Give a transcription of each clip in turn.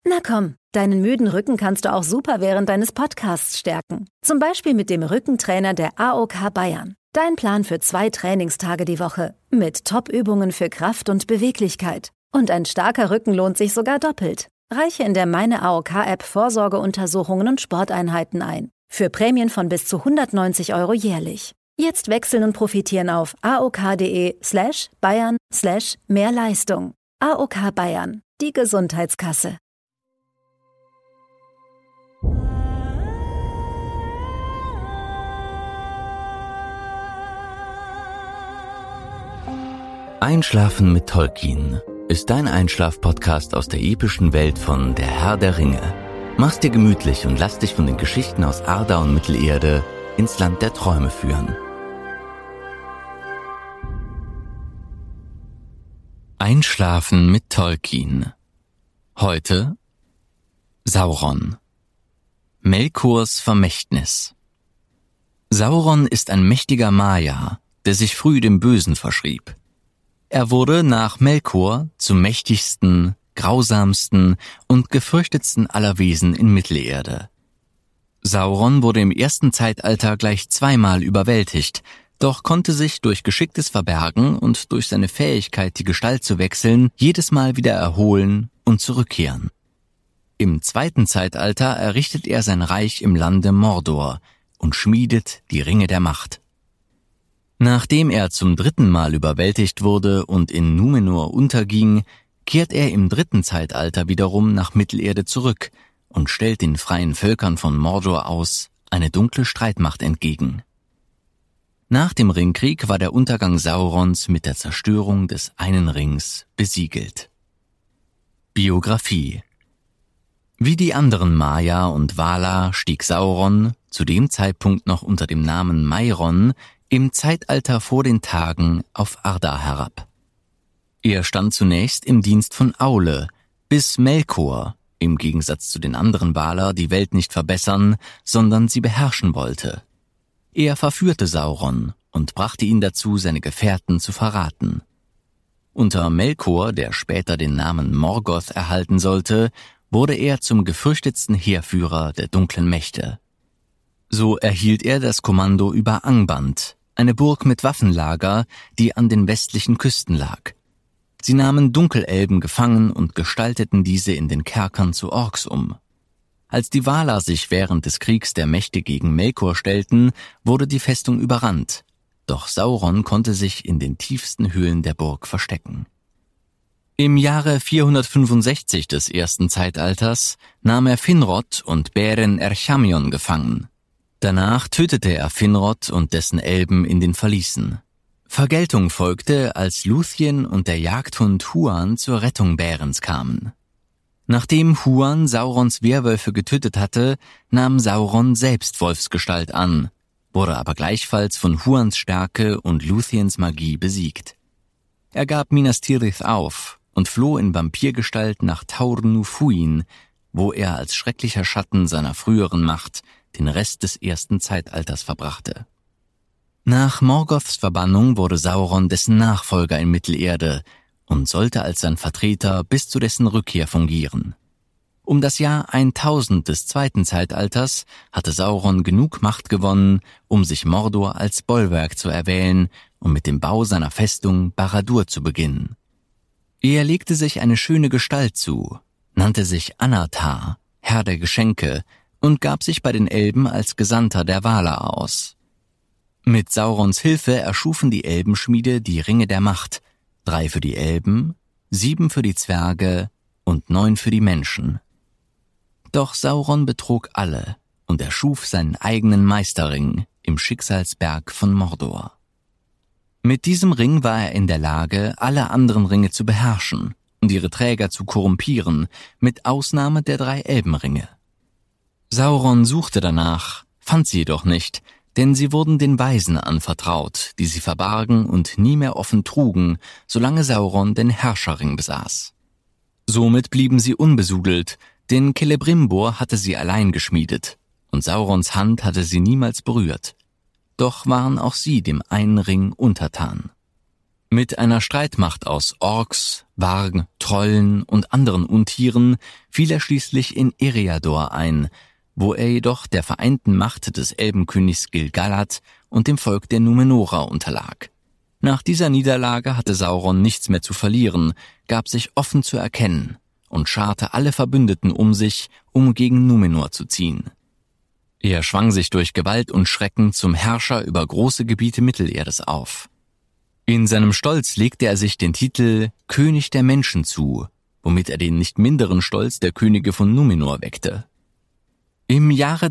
Na komm, deinen müden Rücken kannst du auch super während deines Podcasts stärken. Zum Beispiel mit dem Rückentrainer der AOK Bayern. Dein Plan für 2 Trainingstage die Woche. Mit Top-Übungen für Kraft und Beweglichkeit. Und ein starker Rücken lohnt sich sogar doppelt. Reiche in der Meine AOK-App Vorsorgeuntersuchungen und Sporteinheiten ein. Für Prämien von bis zu 190 € jährlich. Jetzt wechseln und profitieren auf aok.de/bayern/Mehrleistung. AOK Bayern, die Gesundheitskasse. Einschlafen mit Tolkien ist dein Einschlaf-Podcast aus der epischen Welt von Der Herr der Ringe. Mach's dir gemütlich und lass dich von den Geschichten aus Arda und Mittelerde ins Land der Träume führen. Einschlafen mit Tolkien. Heute Sauron. Melkors Vermächtnis. Sauron ist ein mächtiger Maya, der sich früh dem Bösen verschrieb. Er wurde nach Melkor zum mächtigsten, grausamsten und gefürchtetsten aller Wesen in Mittelerde. Sauron wurde im ersten Zeitalter gleich 2-mal überwältigt, doch konnte sich durch geschicktes Verbergen und durch seine Fähigkeit, die Gestalt zu wechseln, jedes Mal wieder erholen und zurückkehren. Im zweiten Zeitalter errichtet er sein Reich im Lande Mordor und schmiedet die Ringe der Macht. Nachdem er zum 3. Mal überwältigt wurde und in Númenor unterging, kehrt er im 3. Zeitalter wiederum nach Mittelerde zurück und stellt den freien Völkern von Mordor aus eine dunkle Streitmacht entgegen. Nach dem Ringkrieg war der Untergang Saurons mit der Zerstörung des einen Rings besiegelt. Biografie. Wie die anderen Maya und Valar stieg Sauron, zu dem Zeitpunkt noch unter dem Namen Mairon, im Zeitalter vor den Tagen auf Arda herab. Er stand zunächst im Dienst von Aule, bis Melkor, im Gegensatz zu den anderen Valar, die Welt nicht verbessern, sondern sie beherrschen wollte. Er verführte Sauron und brachte ihn dazu, seine Gefährten zu verraten. Unter Melkor, der später den Namen Morgoth erhalten sollte, wurde er zum gefürchtetsten Heerführer der dunklen Mächte. So erhielt er das Kommando über Angband, eine Burg mit Waffenlager, die an den westlichen Küsten lag. Sie nahmen Dunkelelben gefangen und gestalteten diese in den Kerkern zu Orks um. Als die Valar sich während des Kriegs der Mächte gegen Melkor stellten, wurde die Festung überrannt, doch Sauron konnte sich in den tiefsten Höhlen der Burg verstecken. Im Jahre 465 des ersten Zeitalters nahm er Finrod und Beren Erchamion gefangen. Danach tötete er Finrod und dessen Elben in den Verließen. Vergeltung folgte, als Lúthien und der Jagdhund Huan zur Rettung Berens kamen. Nachdem Huan Saurons Werwölfe getötet hatte, nahm Sauron selbst Wolfsgestalt an, wurde aber gleichfalls von Huans Stärke und Lúthiens Magie besiegt. Er gab Minas Tirith auf und floh in Vampirgestalt nach Taur Nufuin, wo er als schrecklicher Schatten seiner früheren Macht den Rest des ersten Zeitalters verbrachte. Nach Morgoths Verbannung wurde Sauron dessen Nachfolger in Mittelerde und sollte als sein Vertreter bis zu dessen Rückkehr fungieren. Um das Jahr 1000 des zweiten Zeitalters hatte Sauron genug Macht gewonnen, um sich Mordor als Bollwerk zu erwählen und mit dem Bau seiner Festung Barad-dûr zu beginnen. Er legte sich eine schöne Gestalt zu, nannte sich Anatar, Herr der Geschenke, und gab sich bei den Elben als Gesandter der Valar aus. Mit Saurons Hilfe erschufen die Elbenschmiede die Ringe der Macht, 3 für die Elben, 7 für die Zwerge und 9 für die Menschen. Doch Sauron betrog alle und erschuf seinen eigenen Meisterring im Schicksalsberg von Mordor. Mit diesem Ring war er in der Lage, alle anderen Ringe zu beherrschen und ihre Träger zu korrumpieren, mit Ausnahme der 3 Elbenringe. Sauron suchte danach, fand sie jedoch nicht, denn sie wurden den Weisen anvertraut, die sie verbargen und nie mehr offen trugen, solange Sauron den Herrscherring besaß. Somit blieben sie unbesudelt, denn Celebrimbor hatte sie allein geschmiedet, und Saurons Hand hatte sie niemals berührt. Doch waren auch sie dem einen Ring untertan. Mit einer Streitmacht aus Orks, Varg, Trollen und anderen Untieren fiel er schließlich in Eriador ein, wo er jedoch der vereinten Macht des Elbenkönigs Gil-galad und dem Volk der Numenorer unterlag. Nach dieser Niederlage hatte Sauron nichts mehr zu verlieren, gab sich offen zu erkennen und scharte alle Verbündeten um sich, um gegen Numenor zu ziehen. Er schwang sich durch Gewalt und Schrecken zum Herrscher über große Gebiete Mittelerdes auf. In seinem Stolz legte er sich den Titel König der Menschen zu, womit er den nicht minderen Stolz der Könige von Numenor weckte. Im Jahre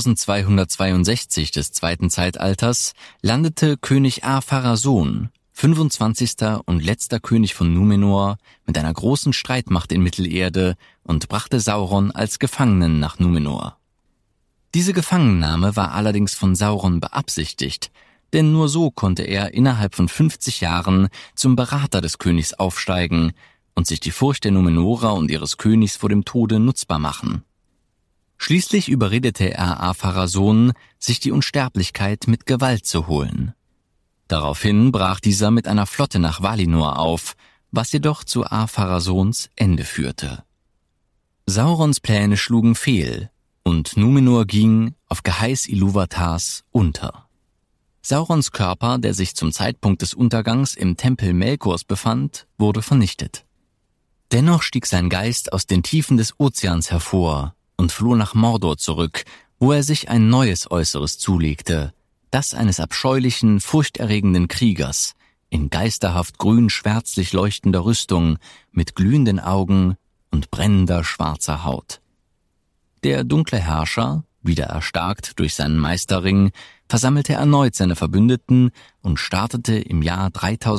3262 des zweiten Zeitalters landete König Ar-Pharazôn, 25. und letzter König von Numenor, mit einer großen Streitmacht in Mittelerde und brachte Sauron als Gefangenen nach Numenor. Diese Gefangennahme war allerdings von Sauron beabsichtigt, denn nur so konnte er innerhalb von 50 Jahren zum Berater des Königs aufsteigen und sich die Furcht der Numenorer und ihres Königs vor dem Tode nutzbar machen. Schließlich überredete er Ar-Pharazôn, sich die Unsterblichkeit mit Gewalt zu holen. Daraufhin brach dieser mit einer Flotte nach Valinor auf, was jedoch zu Ar-Pharazôns Ende führte. Saurons Pläne schlugen fehl und Numenor ging, auf Geheiß Ilúvatars, unter. Saurons Körper, der sich zum Zeitpunkt des Untergangs im Tempel Melkors befand, wurde vernichtet. Dennoch stieg sein Geist aus den Tiefen des Ozeans hervor und floh nach Mordor zurück, wo er sich ein neues Äußeres zulegte, das eines abscheulichen, furchterregenden Kriegers, in geisterhaft grün-schwärzlich leuchtender Rüstung, mit glühenden Augen und brennender schwarzer Haut. Der dunkle Herrscher, wieder erstarkt durch seinen Meisterring, versammelte erneut seine Verbündeten und startete im Jahr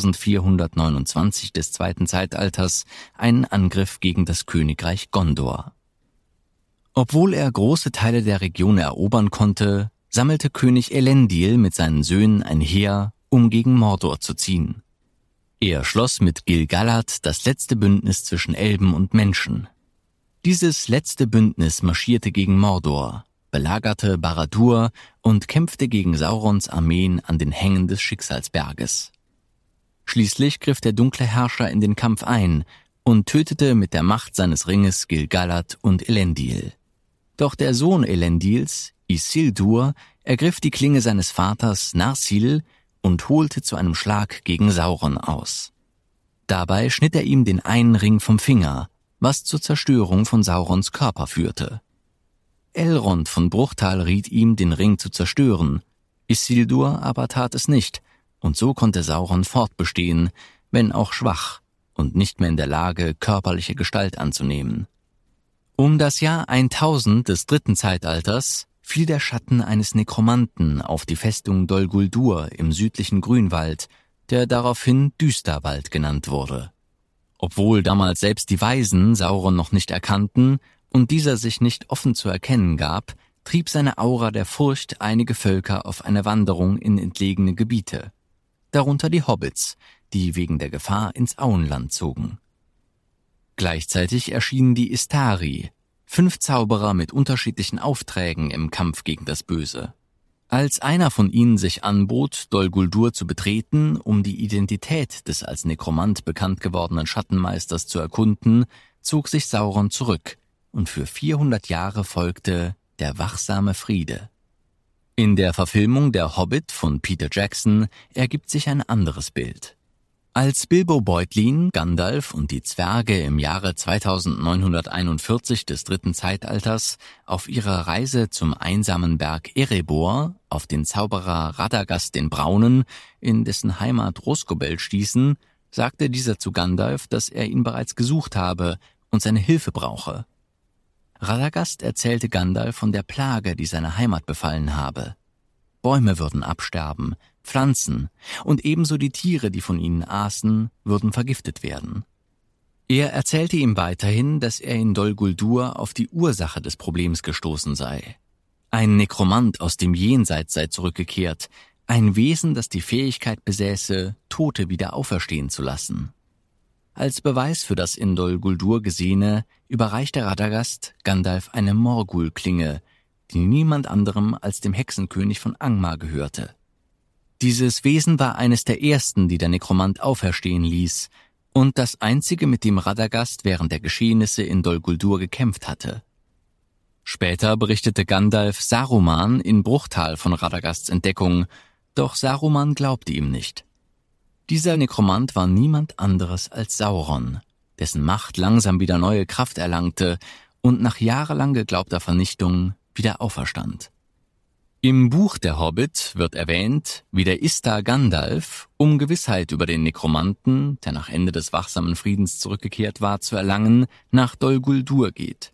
3429 des zweiten Zeitalters einen Angriff gegen das Königreich Gondor. Obwohl er große Teile der Region erobern konnte, sammelte König Elendil mit seinen Söhnen ein Heer, um gegen Mordor zu ziehen. Er schloss mit Gil-galad das letzte Bündnis zwischen Elben und Menschen. Dieses letzte Bündnis marschierte gegen Mordor, belagerte Barad-dûr und kämpfte gegen Saurons Armeen an den Hängen des Schicksalsberges. Schließlich griff der dunkle Herrscher in den Kampf ein und tötete mit der Macht seines Ringes Gil-galad und Elendil. Doch der Sohn Elendils, Isildur, ergriff die Klinge seines Vaters Narsil und holte zu einem Schlag gegen Sauron aus. Dabei schnitt er ihm den einen Ring vom Finger, was zur Zerstörung von Saurons Körper führte. Elrond von Bruchtal riet ihm, den Ring zu zerstören. Isildur aber tat es nicht, und so konnte Sauron fortbestehen, wenn auch schwach und nicht mehr in der Lage, körperliche Gestalt anzunehmen. Um das Jahr 1000 des dritten Zeitalters fiel der Schatten eines Nekromanten auf die Festung Dol Guldur im südlichen Grünwald, der daraufhin Düsterwald genannt wurde. Obwohl damals selbst die Weisen Sauron noch nicht erkannten und dieser sich nicht offen zu erkennen gab, trieb seine Aura der Furcht einige Völker auf eine Wanderung in entlegene Gebiete, darunter die Hobbits, die wegen der Gefahr ins Auenland zogen. Gleichzeitig erschienen die Istari, 5 Zauberer mit unterschiedlichen Aufträgen im Kampf gegen das Böse. Als einer von ihnen sich anbot, Dol Guldur zu betreten, um die Identität des als Nekromant bekannt gewordenen Schattenmeisters zu erkunden, zog sich Sauron zurück, und für 400 Jahre folgte der wachsame Friede. In der Verfilmung Der Hobbit von Peter Jackson ergibt sich ein anderes Bild. Als Bilbo Beutlin, Gandalf und die Zwerge im Jahre 2941 des dritten Zeitalters auf ihrer Reise zum einsamen Berg Erebor auf den Zauberer Radagast den Braunen, in dessen Heimat Rhosgobel stießen, sagte dieser zu Gandalf, dass er ihn bereits gesucht habe und seine Hilfe brauche. Radagast erzählte Gandalf von der Plage, die seine Heimat befallen habe. Bäume würden absterben, Pflanzen und ebenso die Tiere, die von ihnen aßen, würden vergiftet werden. Er erzählte ihm weiterhin, dass er in Dol Guldur auf die Ursache des Problems gestoßen sei. Ein Nekromant aus dem Jenseits sei zurückgekehrt, ein Wesen, das die Fähigkeit besäße, Tote wieder auferstehen zu lassen. Als Beweis für das in Dol Guldur Gesehene überreichte Radagast Gandalf eine Morgul-Klinge, die niemand anderem als dem Hexenkönig von Angmar gehörte. Dieses Wesen war eines der ersten, die der Nekromant auferstehen ließ, und das einzige, mit dem Radagast während der Geschehnisse in Dol Guldur gekämpft hatte. Später berichtete Gandalf Saruman in Bruchtal von Radagasts Entdeckung, doch Saruman glaubte ihm nicht. Dieser Nekromant war niemand anderes als Sauron, dessen Macht langsam wieder neue Kraft erlangte und nach jahrelang geglaubter Vernichtung wieder auferstand. Im Buch Der Hobbit wird erwähnt, wie der Istar Gandalf, um Gewissheit über den Nekromanten, der nach Ende des wachsamen Friedens zurückgekehrt war, zu erlangen, nach Dol Guldur geht.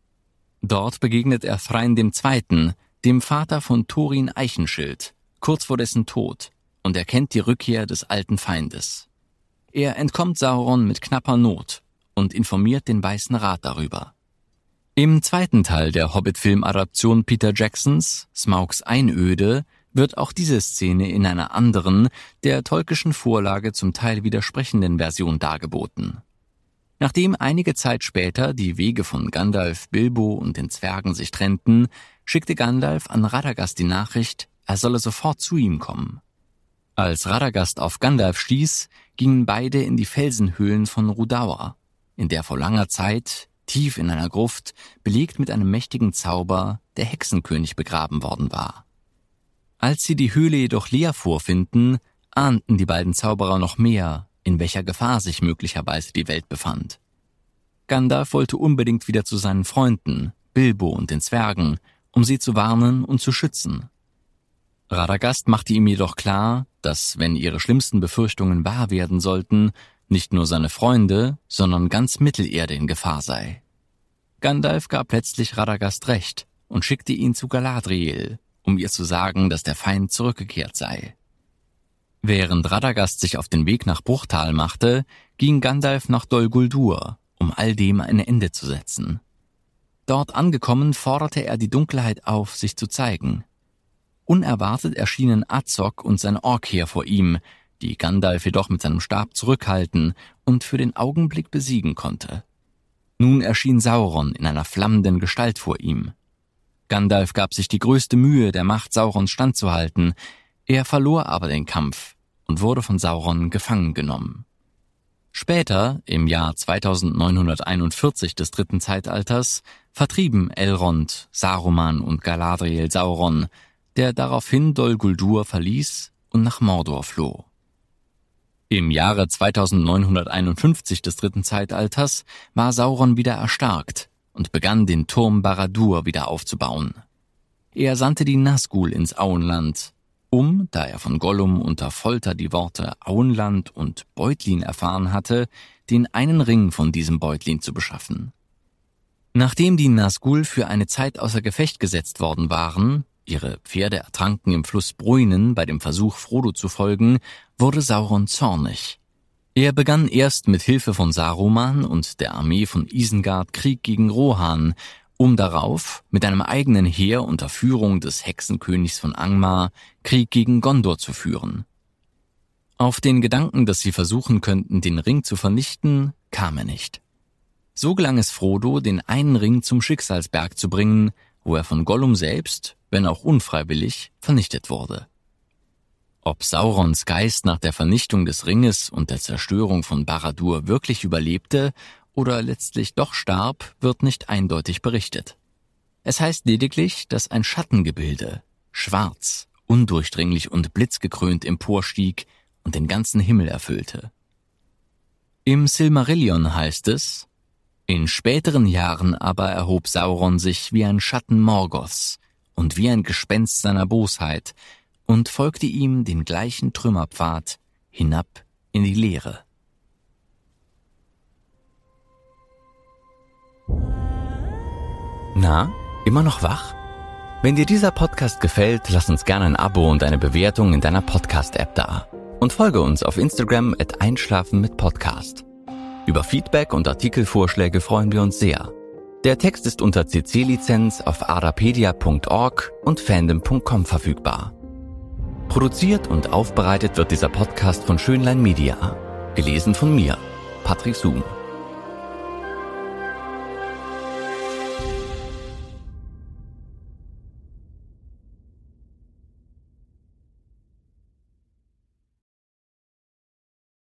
Dort begegnet er Thrain II., dem Vater von Thorin Eichenschild, kurz vor dessen Tod, und erkennt die Rückkehr des alten Feindes. Er entkommt Sauron mit knapper Not und informiert den Weißen Rat darüber. Im zweiten Teil der Hobbit-Film-Adaption Peter Jacksons, Smaugs Einöde, wird auch diese Szene in einer anderen, der Tolkienschen Vorlage zum Teil widersprechenden Version dargeboten. Nachdem einige Zeit später die Wege von Gandalf, Bilbo und den Zwergen sich trennten, schickte Gandalf an Radagast die Nachricht, er solle sofort zu ihm kommen. Als Radagast auf Gandalf stieß, gingen beide in die Felsenhöhlen von Rhudaur, in der vor langer Zeit, tief in einer Gruft, belegt mit einem mächtigen Zauber, der Hexenkönig begraben worden war. Als sie die Höhle jedoch leer vorfinden, ahnten die beiden Zauberer noch mehr, in welcher Gefahr sich möglicherweise die Welt befand. Gandalf wollte unbedingt wieder zu seinen Freunden, Bilbo und den Zwergen, um sie zu warnen und zu schützen. Radagast machte ihm jedoch klar, dass, wenn ihre schlimmsten Befürchtungen wahr werden sollten, nicht nur seine Freunde, sondern ganz Mittelerde in Gefahr sei. Gandalf gab letztlich Radagast recht und schickte ihn zu Galadriel, um ihr zu sagen, dass der Feind zurückgekehrt sei. Während Radagast sich auf den Weg nach Bruchtal machte, ging Gandalf nach Dol Guldur, um all dem ein Ende zu setzen. Dort angekommen, forderte er die Dunkelheit auf, sich zu zeigen. Unerwartet erschienen Azog und sein Orkheer vor ihm, die Gandalf jedoch mit seinem Stab zurückhalten und für den Augenblick besiegen konnte. Nun erschien Sauron in einer flammenden Gestalt vor ihm. Gandalf gab sich die größte Mühe, der Macht Saurons standzuhalten, er verlor aber den Kampf und wurde von Sauron gefangen genommen. Später, im Jahr 2941 des dritten Zeitalters, vertrieben Elrond, Saruman und Galadriel Sauron, der daraufhin Dol Guldur verließ und nach Mordor floh. Im Jahre 2951 des dritten Zeitalters war Sauron wieder erstarkt und begann den Turm Barad-dûr wieder aufzubauen. Er sandte die Nazgul ins Auenland, da er von Gollum unter Folter die Worte Auenland und Beutlin erfahren hatte, den einen Ring von diesem Beutlin zu beschaffen. Nachdem die Nazgul für eine Zeit außer Gefecht gesetzt worden waren, ihre Pferde ertranken im Fluss Bruinen bei dem Versuch, Frodo zu folgen, wurde Sauron zornig. Er begann erst mit Hilfe von Saruman und der Armee von Isengard Krieg gegen Rohan, um darauf mit einem eigenen Heer unter Führung des Hexenkönigs von Angmar Krieg gegen Gondor zu führen. Auf den Gedanken, dass sie versuchen könnten, den Ring zu vernichten, kam er nicht. So gelang es Frodo, den einen Ring zum Schicksalsberg zu bringen, wo er von Gollum selbst, wenn auch unfreiwillig, vernichtet wurde. Ob Saurons Geist nach der Vernichtung des Ringes und der Zerstörung von Barad-dûr wirklich überlebte oder letztlich doch starb, wird nicht eindeutig berichtet. Es heißt lediglich, dass ein Schattengebilde, schwarz, undurchdringlich und blitzgekrönt emporstieg und den ganzen Himmel erfüllte. Im Silmarillion heißt es: In späteren Jahren aber erhob Sauron sich wie ein Schatten Morgoths und wie ein Gespenst seiner Bosheit und folgte ihm den gleichen Trümmerpfad hinab in die Leere. Na, immer noch wach? Wenn dir dieser Podcast gefällt, lass uns gerne ein Abo und eine Bewertung in deiner Podcast-App da. Und folge uns auf Instagram @einschlafen-mit-Podcast. Über Feedback und Artikelvorschläge freuen wir uns sehr. Der Text ist unter CC-Lizenz auf arapedia.org und fandom.com verfügbar. Produziert und aufbereitet wird dieser Podcast von Schönlein Media. Gelesen von mir, Patrick Zoom.